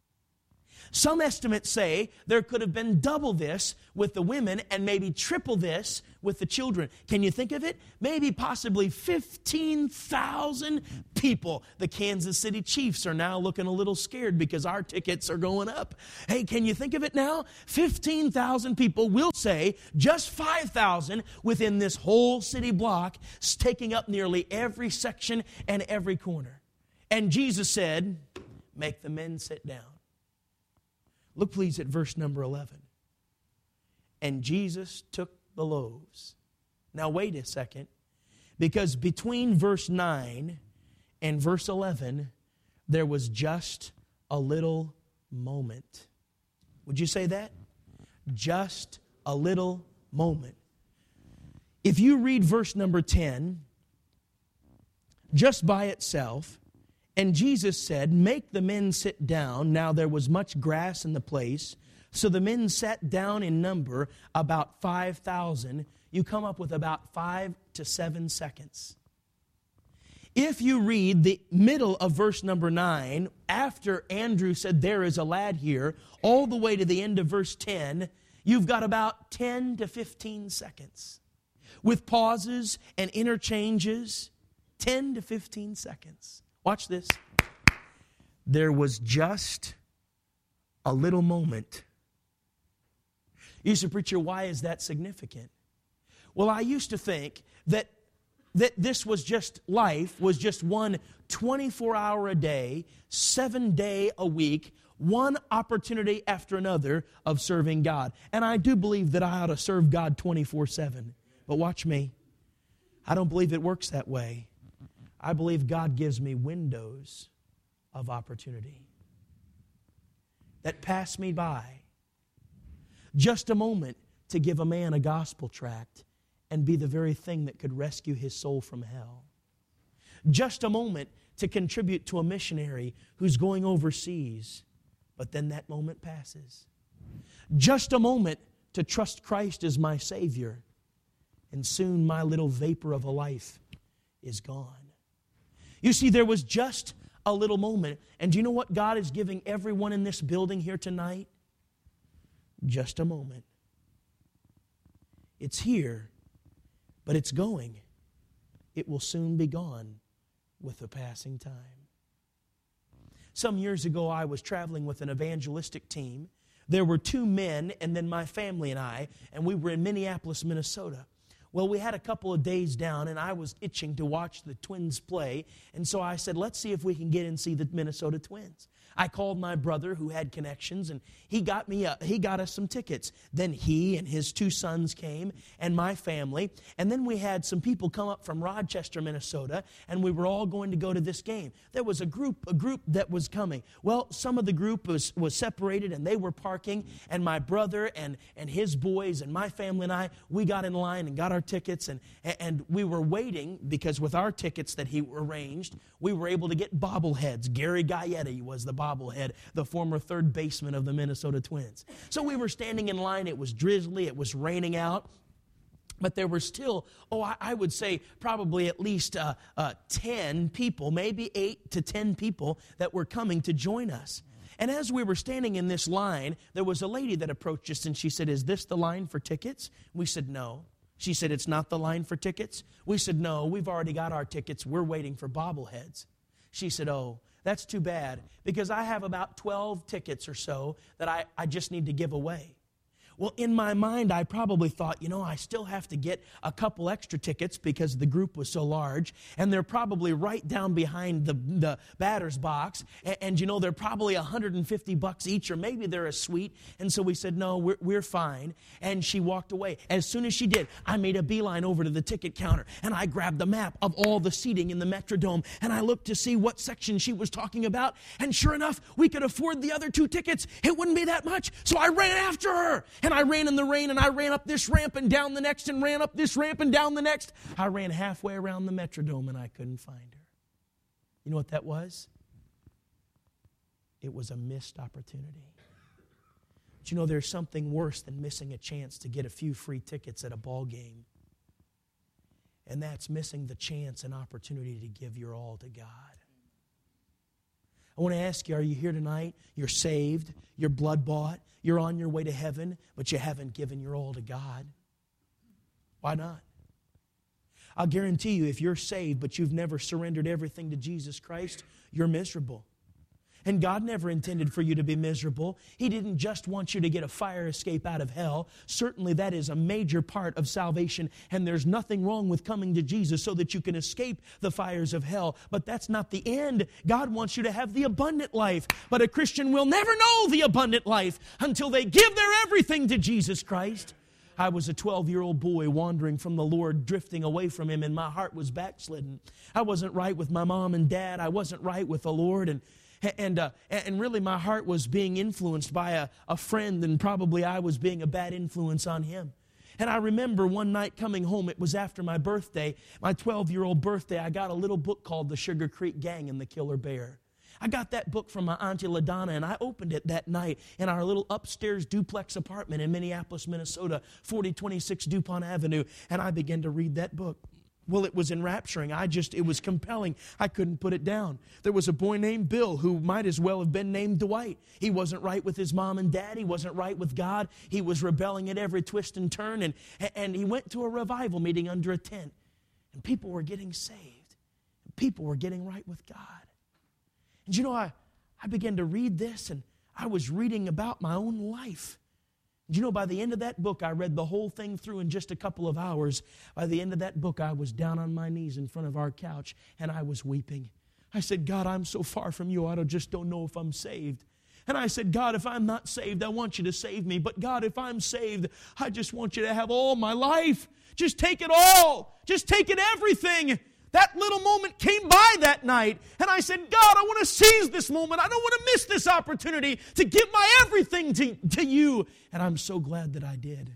Some estimates say there could have been double this with the women and maybe triple this with the children. Can you think of it? Maybe possibly fifteen thousand people. The Kansas City Chiefs are now looking a little scared because our tickets are going up. Hey, can you think of it now? fifteen thousand people. We'll say just five thousand within this whole city block, taking up nearly every section and every corner. And Jesus said, make the men sit down. Look please at verse number eleven. And Jesus took the loaves. Now wait a second, because between verse nine and verse eleven, there was just a little moment. Would you say that? Just a little moment. If you read verse number ten, just by itself, and Jesus said, make the men sit down. Now there was much grass in the place. So the men sat down in number, about five thousand. You come up with about five to seven seconds. If you read the middle of verse number nine, after Andrew said, there is a lad here, all the way to the end of verse ten, you've got about ten to fifteen seconds. With pauses and interchanges, ten to fifteen seconds. Watch this. There was just a little moment. You say, preacher, why is that significant? Well, I used to think that, that this was just life, was just one twenty-four hour a day, seven day a week, one opportunity after another of serving God. And I do believe that I ought to serve God twenty-four seven. But watch me. I don't believe it works that way. I believe God gives me windows of opportunity that pass me by. Just a moment to give a man a gospel tract and be the very thing that could rescue his soul from hell. Just a moment to contribute to a missionary who's going overseas, but then that moment passes. Just a moment to trust Christ as my Savior, and soon my little vapor of a life is gone. You see, there was just a little moment. And do you know what God is giving everyone in this building here tonight? Just a moment. It's here, but it's going. It will soon be gone with the passing time. Some years ago, I was traveling with an evangelistic team. There were two men and then my family and I, and we were in Minneapolis, Minnesota. Well, we had a couple of days down, and I was itching to watch the Twins play, and so I said, let's see if we can get and see the Minnesota Twins. I called my brother who had connections, and he got me a, he got us some tickets. Then he and his two sons came, and my family, and then we had some people come up from Rochester, Minnesota, and we were all going to go to this game. There was a group, a group that was coming. Well, some of the group was, was separated, and they were parking, and my brother and, and his boys and my family and I, we got in line and got our tickets, and, and we were waiting because with our tickets that he arranged, we were able to get bobbleheads. Gary Gaetti was the bobblehead, the former third baseman of the Minnesota Twins. So we were standing in line. It was drizzly. It was raining out. But there were still, oh, I, I would say probably at least uh, uh, ten people, maybe eight to ten people that were coming to join us. And as we were standing in this line, there was a lady that approached us and she said, is this the line for tickets? We said, no. She said, it's not the line for tickets? We said, no, we've already got our tickets. We're waiting for bobbleheads. She said, oh, that's too bad, because I have about twelve tickets or so that I, I just need to give away. Well, in my mind, I probably thought, you know, I still have to get a couple extra tickets because the group was so large, and they're probably right down behind the, the batter's box, and, and, you know, they're probably one hundred fifty bucks each, or maybe they're a suite, and so we said, no, we're, we're fine, and she walked away. As soon as she did, I made a beeline over to the ticket counter, and I grabbed the map of all the seating in the Metrodome, and I looked to see what section she was talking about, and sure enough, we could afford the other two tickets. It wouldn't be that much, so I ran after her. And I ran in the rain, and I ran up this ramp and down the next, and ran up this ramp and down the next. I ran halfway around the Metrodome, and I couldn't find her. You know what that was? It was a missed opportunity. But you know, there's something worse than missing a chance to get a few free tickets at a ball game. And that's missing the chance and opportunity to give your all to God. I want to ask you, are you here tonight? You're saved, you're blood-bought, you're on your way to heaven, but you haven't given your all to God. Why not? I'll guarantee you, if you're saved, but you've never surrendered everything to Jesus Christ, you're miserable. And God never intended for you to be miserable. He didn't just want you to get a fire escape out of hell. Certainly that is a major part of salvation, and there's nothing wrong with coming to Jesus so that you can escape the fires of hell. But that's not the end. God wants you to have the abundant life. But a Christian will never know the abundant life until they give their everything to Jesus Christ. I was a twelve-year-old boy wandering from the Lord, drifting away from Him, and my heart was backslidden. I wasn't right with my mom and dad. I wasn't right with the Lord, and And uh, and really my heart was being influenced by a, a friend, and probably I was being a bad influence on him. And I remember one night coming home, it was after my birthday, my twelve-year-old birthday, I got a little book called The Sugar Creek Gang and the Killer Bear. I got that book from my Auntie LaDonna, and I opened it that night in our little upstairs duplex apartment in Minneapolis, Minnesota, forty twenty-six DuPont Avenue, and I began to read that book. Well, it was enrapturing. I just, it was compelling. I couldn't put it down. There was a boy named Bill who might as well have been named Dwight. He wasn't right with his mom and dad. He wasn't right with God. He was rebelling at every twist and turn. And, and he went to a revival meeting under a tent. And people were getting saved. And people were getting right with God. And you know, I, I began to read this, and I was reading about my own life. You know, by the end of that book, I read the whole thing through in just a couple of hours. By the end of that book, I was down on my knees in front of our couch, and I was weeping. I said, God, I'm so far from you, I just don't know if I'm saved. And I said, God, if I'm not saved, I want you to save me. But God, if I'm saved, I just want you to have all my life. Just take it all. Just take it everything. That little moment came by that night, and I said, God, I want to seize this moment. I don't want to miss this opportunity to give my everything to, to you. And I'm so glad that I did.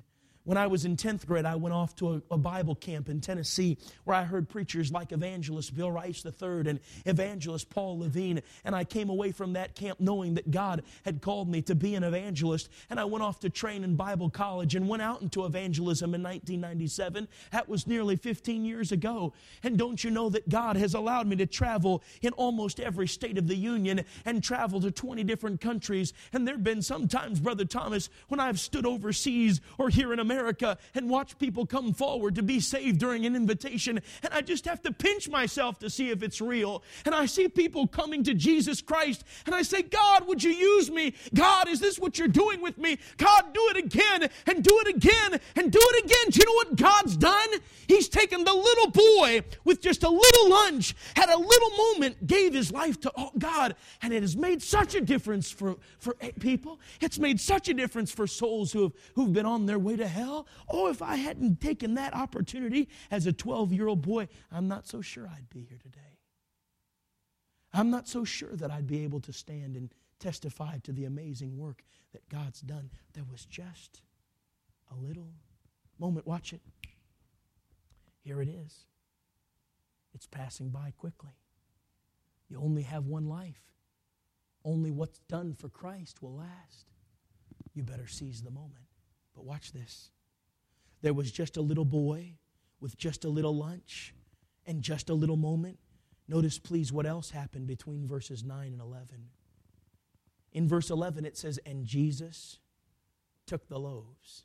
When I was in tenth grade, I went off to a, a Bible camp in Tennessee where I heard preachers like evangelist Bill Rice the third and evangelist Paul Levine. And I came away from that camp knowing that God had called me to be an evangelist. And I went off to train in Bible college and went out into evangelism in nineteen ninety-seven. That was nearly fifteen years ago. And don't you know that God has allowed me to travel in almost every state of the Union and travel to twenty different countries. And there have been sometimes, Brother Thomas, when I've stood overseas or here in America and watch people come forward to be saved during an invitation, and I just have to pinch myself to see if it's real. And I see people coming to Jesus Christ, and I say, God, would you use me? God, is this what you're doing with me? God, do it again, and do it again, and do it again. Do you know what God's done? He's taken the little boy with just a little lunch, had a little moment, gave his life to God, and it has made such a difference for, for people. It's made such a difference for souls who have, who've been on their way to hell. Oh, if I hadn't taken that opportunity as a twelve-year-old boy, I'm not so sure I'd be here today. I'm not so sure that I'd be able to stand and testify to the amazing work that God's done. There was just a little moment. Watch it. Here it is. It's passing by quickly. You only have one life. Only what's done for Christ will last. You better seize the moment. But watch this. There was just a little boy with just a little lunch and just a little moment. Notice, please, what else happened between verses nine and eleven. In verse eleven, it says, and Jesus took the loaves.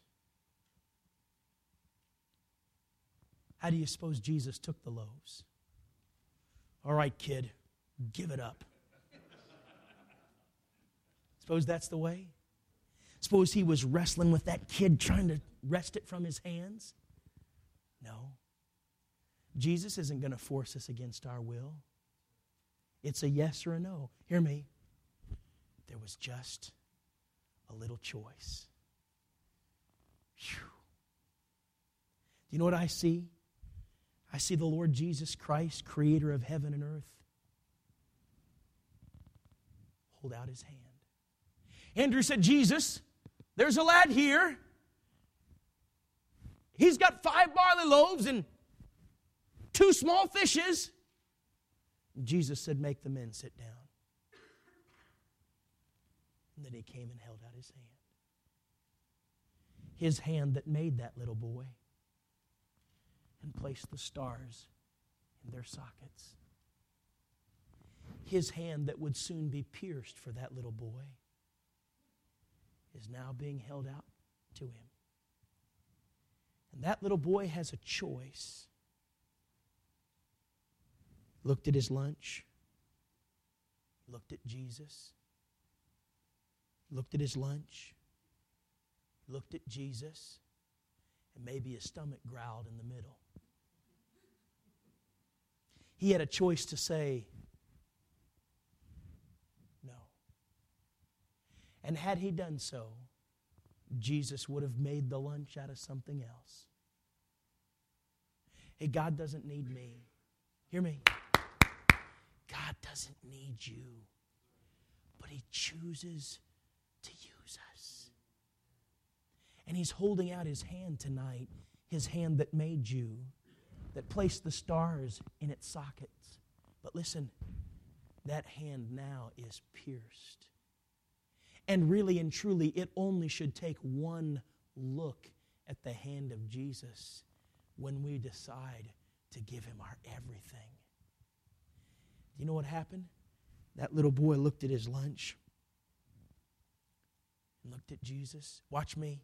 How do you suppose Jesus took the loaves? All right, kid, give it up. Suppose that's the way? Suppose he was wrestling with that kid trying to wrest it from his hands? No. Jesus isn't going to force us against our will. It's a yes or a no. Hear me. There was just a little choice. Whew. Do you know what I see? I see the Lord Jesus Christ, creator of heaven and earth, hold out his hand. Andrew said, Jesus, there's a lad here. He's got five barley loaves and two small fishes. Jesus said, make the men sit down. And then he came and held out his hand. His hand that made that little boy and placed the stars in their sockets. His hand that would soon be pierced for that little boy is now being held out to him. And that little boy has a choice. Looked at his lunch. Looked at Jesus. Looked at his lunch. Looked at Jesus. And maybe his stomach growled in the middle. He had a choice to say no. And had he done so, Jesus would have made the lunch out of something else. Hey, God doesn't need me. Hear me. God doesn't need you, but He chooses to use us. And He's holding out His hand tonight, His hand that made you, that placed the stars in its sockets. But listen, that hand now is pierced. And really and truly, it only should take one look at the hand of Jesus when we decide to give Him our everything. Do you know what happened? That little boy looked at his lunch and looked at Jesus. Watch me.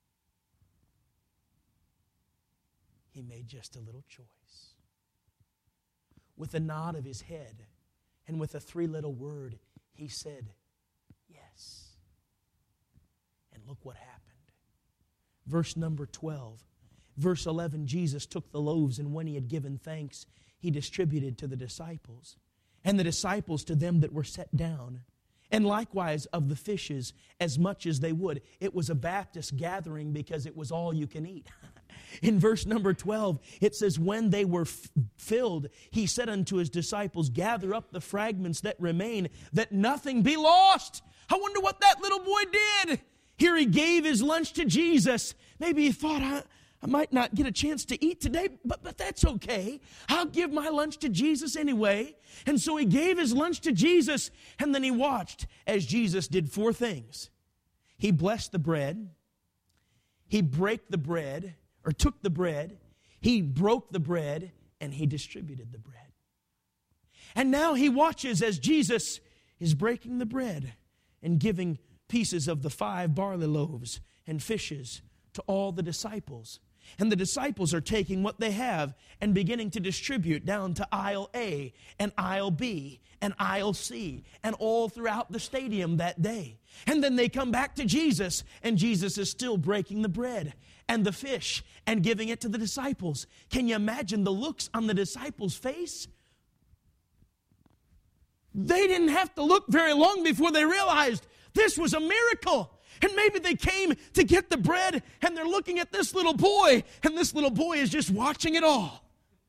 He made just a little choice. With a nod of his head and with a three-letter word, he said, yes. And look what happened. Verse number twelve. Verse eleven, Jesus took the loaves, and when He had given thanks, He distributed to the disciples, and the disciples to them that were set down, and likewise of the fishes as much as they would. It was a Baptist gathering because it was all you can eat. In verse number twelve, it says, when they were f- filled, He said unto His disciples, gather up the fragments that remain, that nothing be lost. I wonder what that little boy did. Here he gave his lunch to Jesus. maybe he thought, I, I might not get a chance to eat today, but, but that's okay. I'll give my lunch to Jesus anyway. And so he gave his lunch to Jesus, and then he watched as Jesus did four things. He blessed the bread. He broke the bread, or took the bread. He broke the bread, and he distributed the bread. And now he watches as Jesus is breaking the bread and giving pieces of the five barley loaves and fishes to all the disciples. And the disciples are taking what they have and beginning to distribute down to aisle A and aisle B and aisle C and all throughout the stadium that day. And then they come back to Jesus, and Jesus is still breaking the bread and the fish and giving it to the disciples. Can you imagine the looks on the disciples' face? They didn't have to look very long before they realized this was a miracle. And maybe they came to get the bread, and they're looking at this little boy, and this little boy is just watching it all.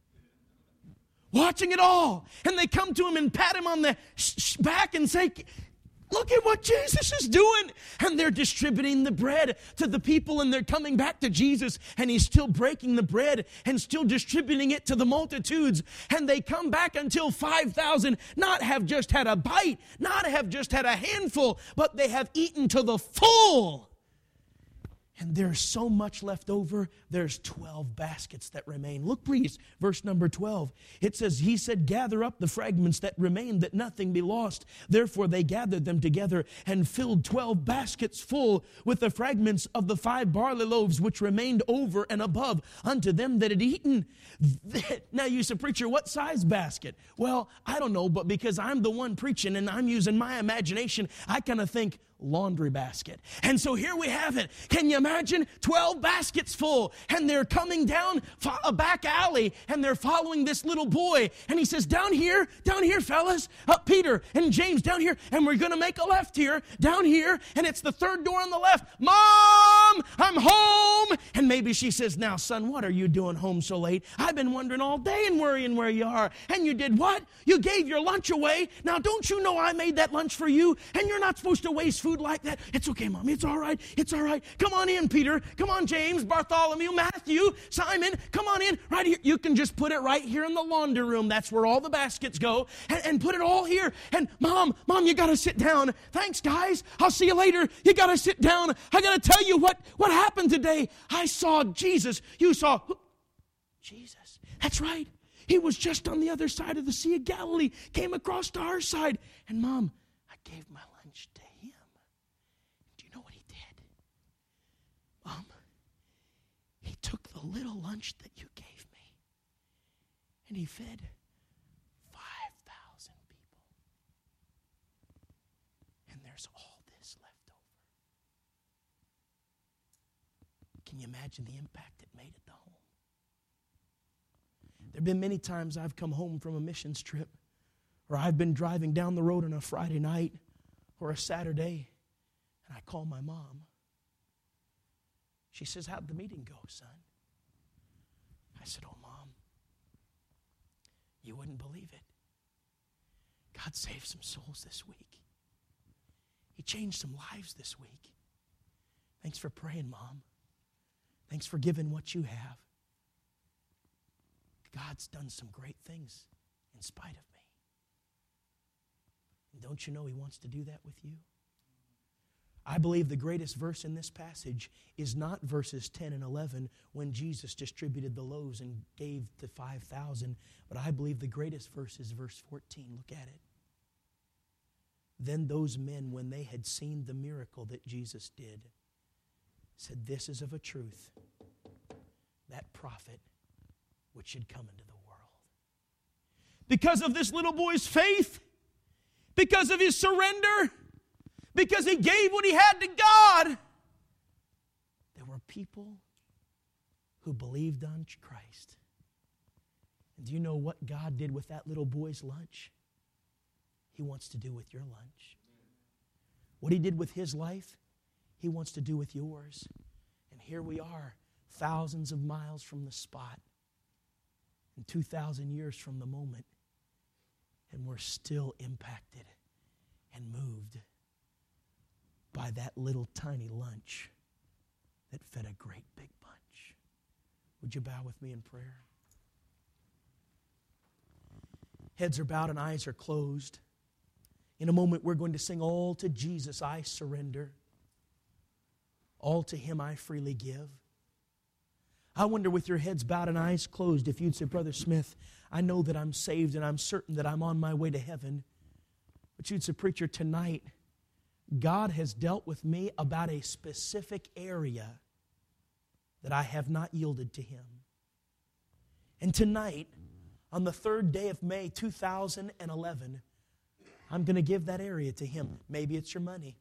Watching it all. And they come to him and pat him on the back and say, look at what Jesus is doing. And they're distributing the bread to the people, and they're coming back to Jesus, and he's still breaking the bread and still distributing it to the multitudes. And they come back until five thousand not have just had a bite, not have just had a handful, but they have eaten to the full. And there's so much left over. There's twelve baskets that remain. Look, please, verse number twelve. It says, he said, gather up the fragments that remain, that nothing be lost. Therefore they gathered them together and filled twelve baskets full with the fragments of the five barley loaves which remained over and above unto them that had eaten. Now you say, preacher, what size basket? Well, I don't know, but because I'm the one preaching and I'm using my imagination, I kind of think, laundry basket. And so here we have it. Can you imagine? twelve baskets full. And they're coming down a back alley, and they're following this little boy. And he says, down here, down here, fellas, uh, Peter and James, down here, and we're going to make a left here, down here, and it's the third door on the left. Mom, I'm home. And maybe she says, now, son, what are you doing home so late? I've been wondering all day and worrying where you are. And you did what? You gave your lunch away. Now, don't you know I made that lunch for you? And you're not supposed to waste food like that. It's okay, Mommy. It's all right. It's all right. Come on in, Peter. Come on, James, Bartholomew, Matthew, Simon. Come on in. Right here. You can just put it right here in the laundry room. That's where all the baskets go. And, and put it all here. And Mom, Mom, you got to sit down. Thanks, guys. I'll see you later. You got to sit down. I got to tell you what, what happened today. I saw Jesus. You saw Jesus. That's right. He was just on the other side of the Sea of Galilee. Came across to our side. And Mom, I gave my lunch to him. Do you know what he did? Mom, he took the little lunch that you gave me, and he fed five thousand people. And there's all this left over. Can you imagine the impact it made at the home? There have been many times I've come home from a missions trip, or I've been driving down the road on a Friday night or a Saturday, and I call my mom. She says, how'd the meeting go, son? I said, oh, Mom, you wouldn't believe it. God saved some souls this week. He changed some lives this week. Thanks for praying, Mom. Thanks for giving what you have. God's done some great things in spite of me. And don't you know He wants to do that with you? I believe the greatest verse in this passage is not verses ten and eleven when Jesus distributed the loaves and gave to five thousand, but I believe the greatest verse is verse fourteen. Look at it. Then those men, when they had seen the miracle that Jesus did, said, this is of a truth, that prophet which should come into the world. Because of this little boy's faith, because of his surrender, because he gave what he had to God, there were people who believed on Christ. And do you know what God did with that little boy's lunch? He wants to do with your lunch. What He did with his life, He wants to do with yours. And here we are, thousands of miles from the spot, and two thousand years from the moment, and we're still impacted and moved by that little tiny lunch that fed a great big bunch. Would you bow with me in prayer? Heads are bowed and eyes are closed. In a moment, we're going to sing, "All to Jesus I surrender. All to Him I freely give." I wonder, with your heads bowed and eyes closed, if you'd say, "Brother Smith, I know that I'm saved and I'm certain that I'm on my way to heaven." But you'd say, "Preacher, tonight, God has dealt with me about a specific area that I have not yielded to Him. And tonight, on the third day of May two thousand eleven, I'm going to give that area to Him." Maybe it's your money.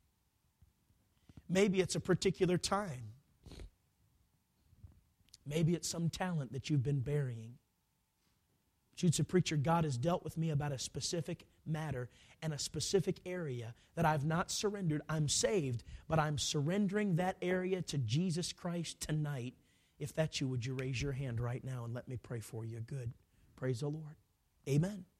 Maybe it's a particular time. Maybe it's some talent that you've been burying. But you'd say, "Preacher, God has dealt with me about a specific matter and a specific area that I've not surrendered. I'm saved, but I'm surrendering that area to Jesus Christ tonight." If that's you, would you raise your hand right now and let me pray for you? Good. Praise the Lord. Amen.